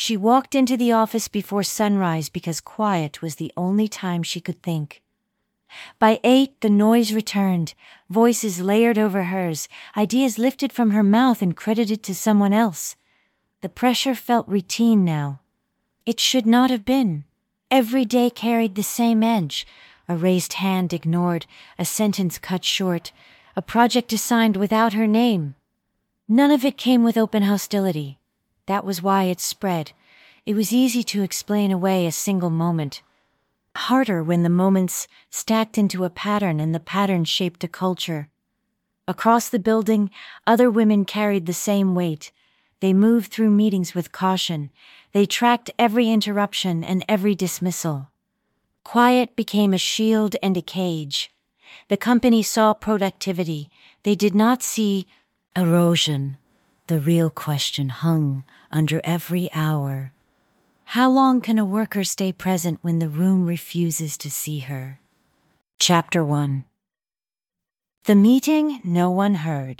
She walked into the office before sunrise because quiet was the only time she could think. By 8, the noise returned, voices layered over hers, ideas lifted from her mouth and credited to someone else. The pressure felt routine now. It should not have been. Every day carried the same edge. A raised hand ignored, a sentence cut short, a project assigned without her name. None of it came with open hostility. That was why it spread. It was easy to explain away a single moment. Harder when the moments stacked into a pattern and the pattern shaped a culture. Across the building, other women carried the same weight. They moved through meetings with caution. They tracked every interruption and every dismissal. Quiet became a shield and a cage. The company saw productivity. They did not see erosion. The real question hung under every hour. How long can a worker stay present when the room refuses to see her? Chapter 1. The meeting no one heard.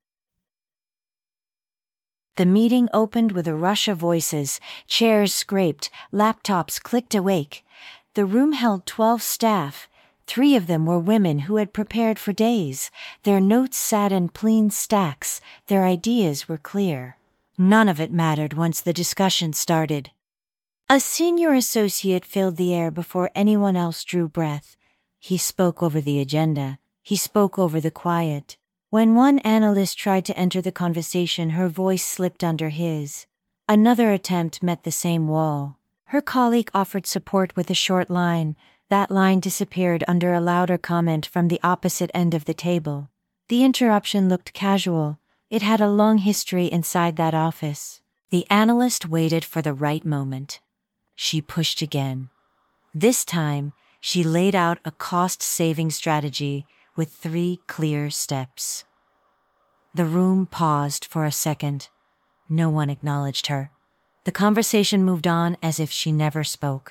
The meeting opened with a rush of voices. Chairs scraped, laptops clicked awake. The room held 12 staff. 3 of them were women who had prepared for days. Their notes sat in clean stacks. Their ideas were clear. None of it mattered once the discussion started. A senior associate filled the air before anyone else drew breath. He spoke over the agenda. He spoke over the quiet. When one analyst tried to enter the conversation, her voice slipped under his. Another attempt met the same wall. Her colleague offered support with a short line. That line disappeared under a louder comment from the opposite end of the table. The interruption looked casual. It had a long history inside that office. The analyst waited for the right moment. She pushed again. This time, she laid out a cost-saving strategy with 3 clear steps. The room paused for a second. No one acknowledged her. The conversation moved on as if she never spoke.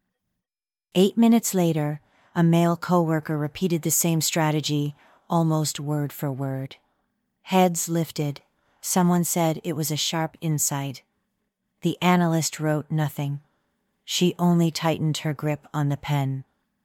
8 minutes later, a male coworker repeated the same strategy, almost word for word. Heads lifted. Someone said it was a sharp insight. The analyst wrote nothing. She only tightened her grip on the pen.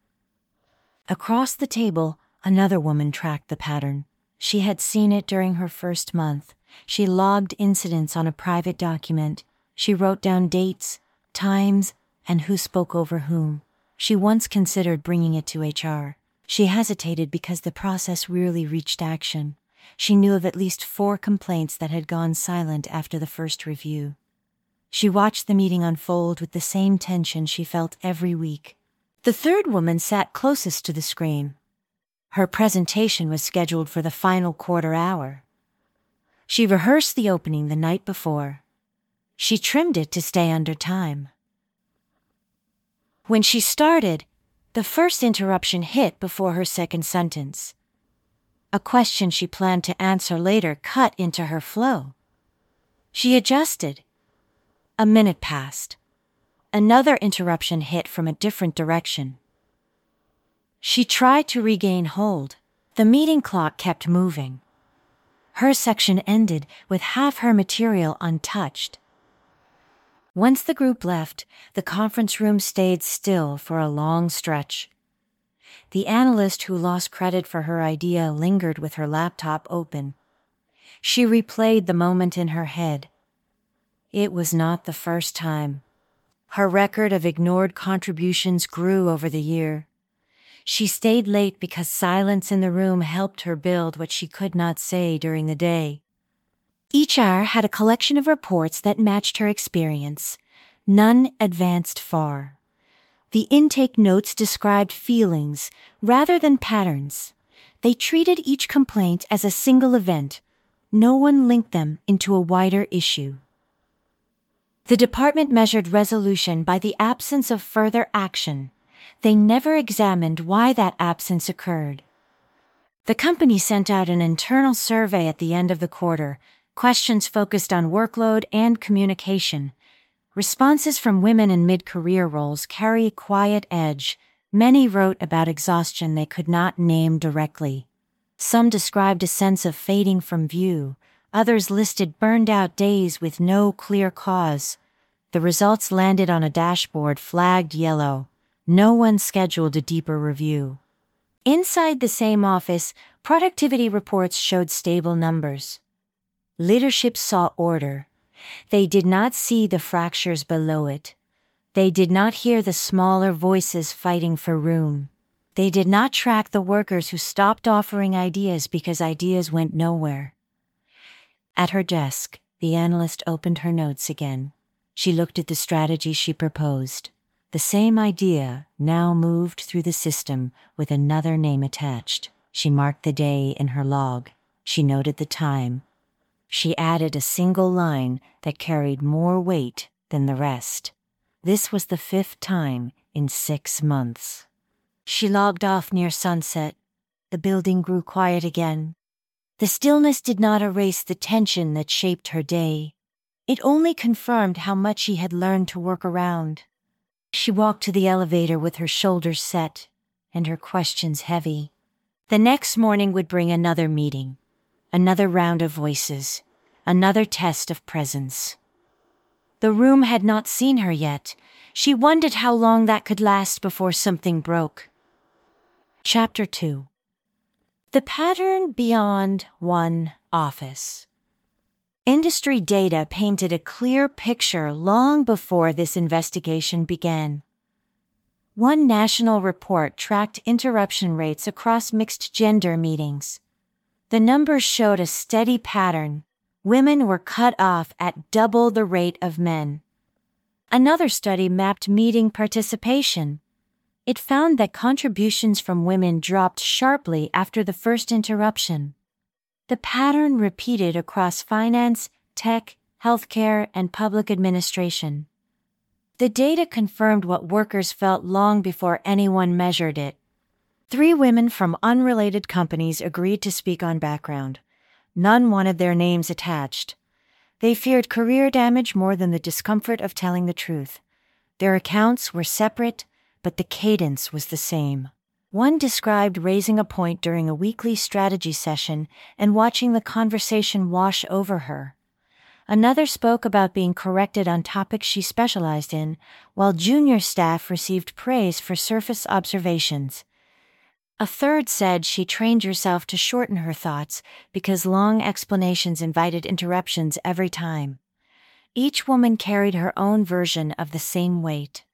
Across the table, another woman tracked the pattern. She had seen it during her first month. She logged incidents on a private document. She wrote down dates, times, and who spoke over whom. She once considered bringing it to HR. She hesitated because the process rarely reached action. She knew of at least 4 complaints that had gone silent after the first review. She watched the meeting unfold with the same tension she felt every week. The third woman sat closest to the screen. Her presentation was scheduled for the final quarter hour. She rehearsed the opening the night before. She trimmed it to stay under time. When she started, the first interruption hit before her second sentence. A question she planned to answer later cut into her flow. She adjusted. A minute passed. Another interruption hit from a different direction. She tried to regain hold. The meeting clock kept moving. Her section ended with half her material untouched. Once the group left, the conference room stayed still for a long stretch. The analyst who lost credit for her idea lingered with her laptop open. She replayed the moment in her head. It was not the first time. Her record of ignored contributions grew over the year. She stayed late because silence in the room helped her build what she could not say during the day. Each hour had a collection of reports that matched her experience. None advanced far. The intake notes described feelings rather than patterns. They treated each complaint as a single event. No one linked them into a wider issue. The department measured resolution by the absence of further action. They never examined why that absence occurred. The company sent out an internal survey at the end of the quarter. Questions focused on workload and communication. Responses from women in mid-career roles carry a quiet edge. Many wrote about exhaustion they could not name directly. Some described a sense of fading from view. Others listed burned-out days with no clear cause. The results landed on a dashboard flagged yellow. No one scheduled a deeper review. Inside the same office, productivity reports showed stable numbers. Leadership saw order. They did not see the fractures below it. They did not hear the smaller voices fighting for room. They did not track the workers who stopped offering ideas because ideas went nowhere. At her desk, the analyst opened her notes again. She looked at the strategy she proposed. The same idea now moved through the system with another name attached. She marked the day in her log. She noted the time. She added a single line that carried more weight than the rest. This was the 5th time in 6 months. She logged off near sunset. The building grew quiet again. The stillness did not erase the tension that shaped her day. It only confirmed how much she had learned to work around. She walked to the elevator with her shoulders set and her questions heavy. The next morning would bring another meeting, another round of voices, another test of presence. The room had not seen her yet. She wondered how long that could last before something broke. Chapter 2. The pattern beyond one office. Industry data painted a clear picture long before this investigation began. One national report tracked interruption rates across mixed-gender meetings. The numbers showed a steady pattern. Women were cut off at double the rate of men. Another study mapped meeting participation. It found that contributions from women dropped sharply after the first interruption. The pattern repeated across finance, tech, healthcare, and public administration. The data confirmed what workers felt long before anyone measured it. 3 women from unrelated companies agreed to speak on background. None wanted their names attached. They feared career damage more than the discomfort of telling the truth. Their accounts were separate, but the cadence was the same. One described raising a point during a weekly strategy session and watching the conversation wash over her. Another spoke about being corrected on topics she specialized in, while junior staff received praise for surface observations. A third said she trained herself to shorten her thoughts because long explanations invited interruptions every time. Each woman carried her own version of the same weight.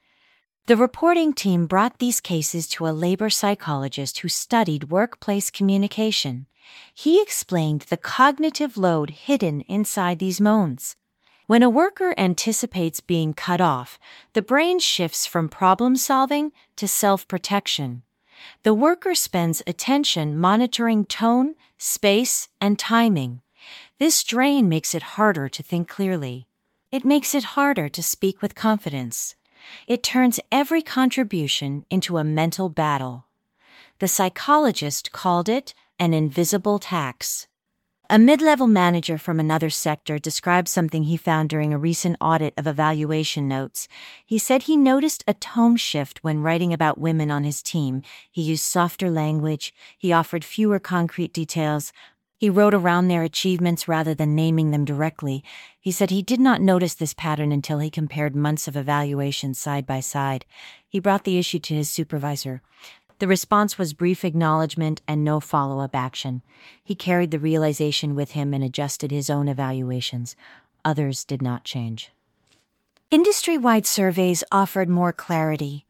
The reporting team brought these cases to a labor psychologist who studied workplace communication. He explained the cognitive load hidden inside these moans. When a worker anticipates being cut off, the brain shifts from problem-solving to self-protection. The worker spends attention monitoring tone, space, and timing. This drain makes it harder to think clearly. It makes it harder to speak with confidence. It turns every contribution into a mental battle. The psychologist called it an invisible tax. A mid-level manager from another sector described something he found during a recent audit of evaluation notes. He said he noticed a tone shift when writing about women on his team. He used softer language. He offered fewer concrete details. He wrote around their achievements rather than naming them directly. He said he did not notice this pattern until he compared months of evaluations side by side. He brought the issue to his supervisor. The response was brief acknowledgement and no follow-up action. He carried the realization with him and adjusted his own evaluations. Others did not change. Industry-wide surveys offered more clarity.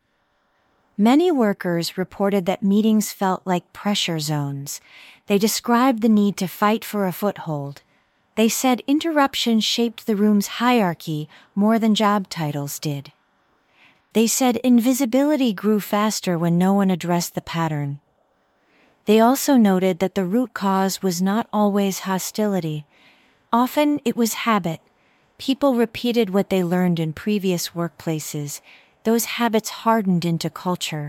Many workers reported that meetings felt like pressure zones. They described the need to fight for a foothold. They said interruptions shaped the room's hierarchy more than job titles did. They said invisibility grew faster when no one addressed the pattern. They also noted that the root cause was not always hostility. Often it was habit. People repeated what they learned in previous workplaces. Those habits hardened into culture.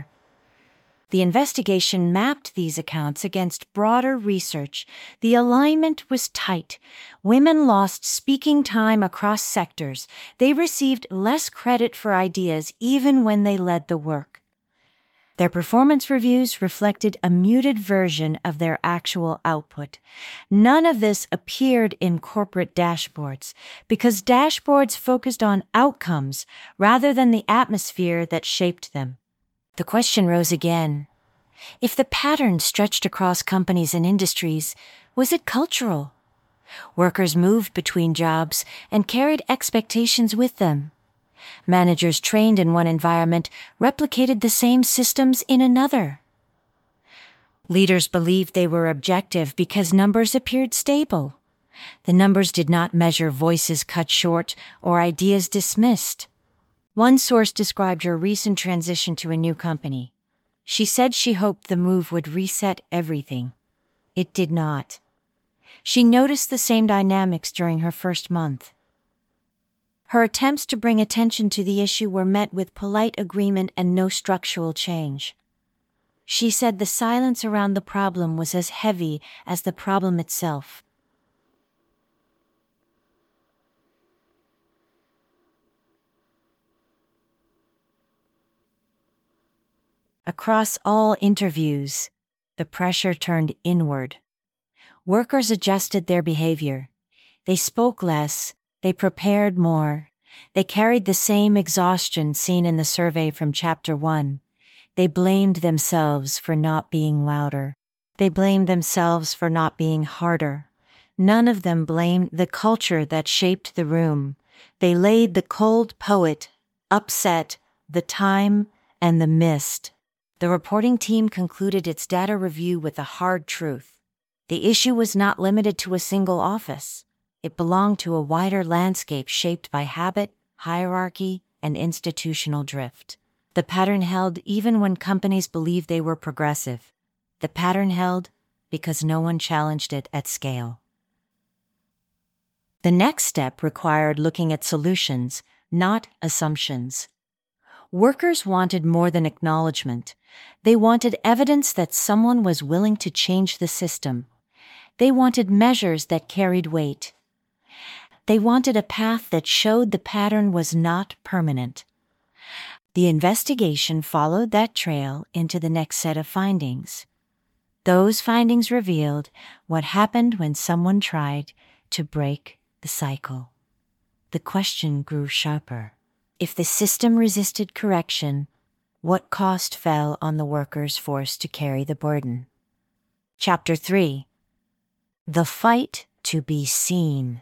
The investigation mapped these accounts against broader research. The alignment was tight. Women lost speaking time across sectors. They received less credit for ideas even when they led the work. Their performance reviews reflected a muted version of their actual output. None of this appeared in corporate dashboards because dashboards focused on outcomes rather than the atmosphere that shaped them. The question rose again. If the pattern stretched across companies and industries, was it cultural? Workers moved between jobs and carried expectations with them. Managers trained in one environment replicated the same systems in another. Leaders believed they were objective because numbers appeared stable. The numbers did not measure voices cut short or ideas dismissed. One source described her recent transition to a new company. She said she hoped the move would reset everything. It did not. She noticed the same dynamics during her first month. Her attempts to bring attention to the issue were met with polite agreement and no structural change. She said the silence around the problem was as heavy as the problem itself. Across all interviews, the pressure turned inward. Workers adjusted their behavior. They spoke less. They prepared more. They carried the same exhaustion seen in the survey from Chapter 1. They blamed themselves for not being louder. They blamed themselves for not being harder. None of them blamed the culture that shaped the room. They laid the cold poet, upset, the time, and the mist. The reporting team concluded its data review with a hard truth. The issue was not limited to a single office. It belonged to a wider landscape shaped by habit, hierarchy, and institutional drift. The pattern held even when companies believed they were progressive. The pattern held because no one challenged it at scale. The next step required looking at solutions, not assumptions. Workers wanted more than acknowledgement. They wanted evidence that someone was willing to change the system. They wanted measures that carried weight. They wanted a path that showed the pattern was not permanent. The investigation followed that trail into the next set of findings. Those findings revealed what happened when someone tried to break the cycle. The question grew sharper. If the system resisted correction, what cost fell on the workers forced to carry the burden? Chapter 3. The Fight to be Seen.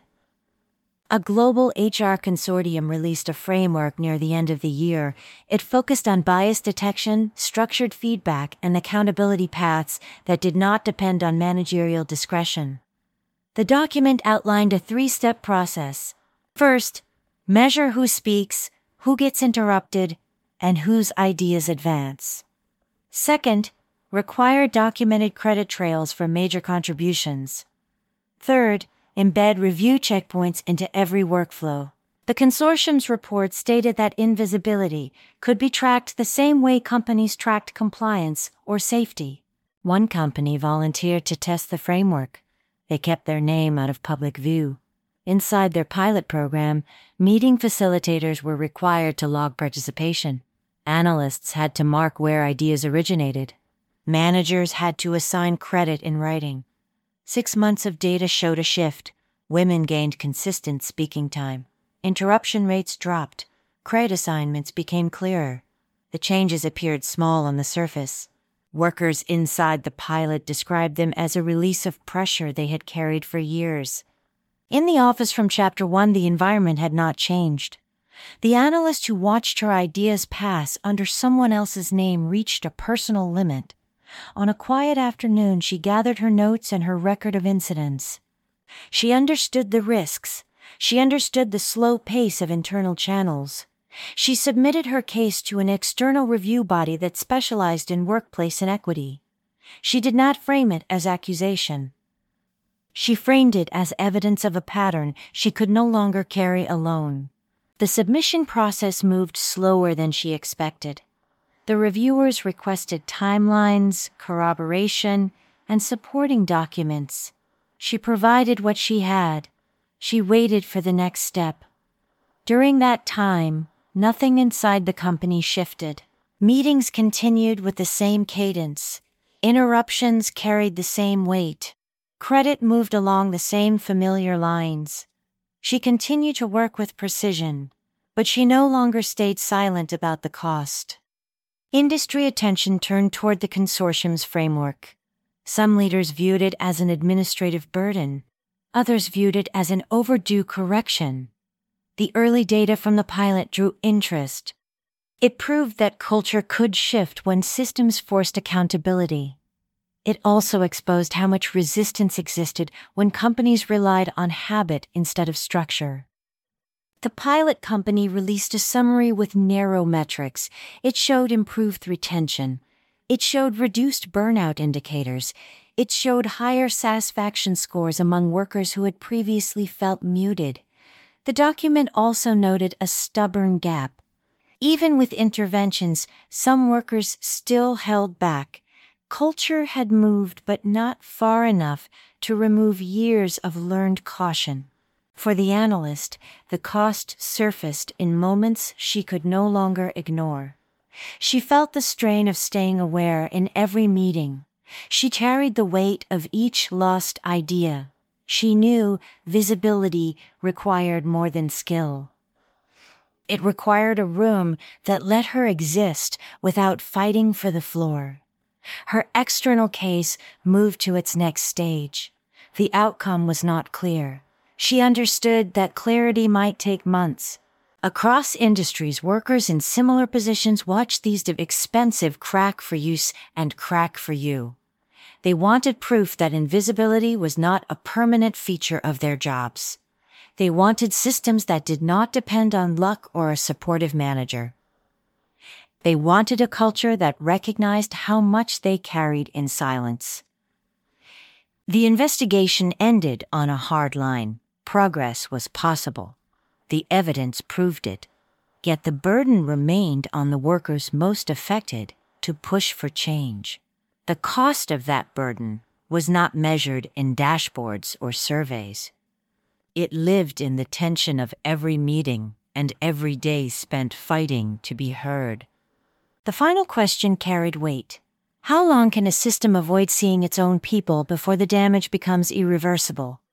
A global HR consortium released a framework near the end of the year. It focused on bias detection, structured feedback, and accountability paths that did not depend on managerial discretion. The document outlined a 3-step process. First, measure who speaks, who gets interrupted, and whose ideas advance. Second, require documented credit trails for major contributions. Third, embed review checkpoints into every workflow. The consortium's report stated that invisibility could be tracked the same way companies tracked compliance or safety. One company volunteered to test the framework. They kept their name out of public view. Inside their pilot program, meeting facilitators were required to log participation. Analysts had to mark where ideas originated. Managers had to assign credit in writing. 6 months of data showed a shift. Women gained consistent speaking time. Interruption rates dropped. Credit assignments became clearer. The changes appeared small on the surface. Workers inside the pilot described them as a release of pressure they had carried for years. In the office from Chapter 1, the environment had not changed. The analyst who watched her ideas pass under someone else's name reached a personal limit. On a quiet afternoon, she gathered her notes and her record of incidents. She understood the risks. She understood the slow pace of internal channels. She submitted her case to an external review body that specialized in workplace inequity. She did not frame it as accusation. She framed it as evidence of a pattern she could no longer carry alone. The submission process moved slower than she expected. The reviewers requested timelines, corroboration, and supporting documents. She provided what she had. She waited for the next step. During that time, nothing inside the company shifted. Meetings continued with the same cadence. Interruptions carried the same weight. Credit moved along the same familiar lines. She continued to work with precision, but she no longer stayed silent about the cost. Industry attention turned toward the consortium's framework. Some leaders viewed it as an administrative burden. Others viewed it as an overdue correction. The early data from the pilot drew interest. It proved that culture could shift when systems forced accountability. It also exposed how much resistance existed when companies relied on habit instead of structure. The pilot company released a summary with narrow metrics. It showed improved retention. It showed reduced burnout indicators. It showed higher satisfaction scores among workers who had previously felt muted. The document also noted a stubborn gap. Even with interventions, some workers still held back. Culture had moved, but not far enough to remove years of learned caution. For the analyst, the cost surfaced in moments she could no longer ignore. She felt the strain of staying aware in every meeting. She carried the weight of each lost idea. She knew visibility required more than skill. It required a room that let her exist without fighting for the floor. Her external case moved to its next stage. The outcome was not clear. She understood that clarity might take months. Across industries, workers in similar positions watched these expensive crack for use and crack for you. They wanted proof that invisibility was not a permanent feature of their jobs. They wanted systems that did not depend on luck or a supportive manager. They wanted a culture that recognized how much they carried in silence. The investigation ended on a hard line. Progress was possible. The evidence proved it. Yet the burden remained on the workers most affected to push for change. The cost of that burden was not measured in dashboards or surveys. It lived in the tension of every meeting and every day spent fighting to be heard. The final question carried weight. How long can a system avoid seeing its own people before the damage becomes irreversible?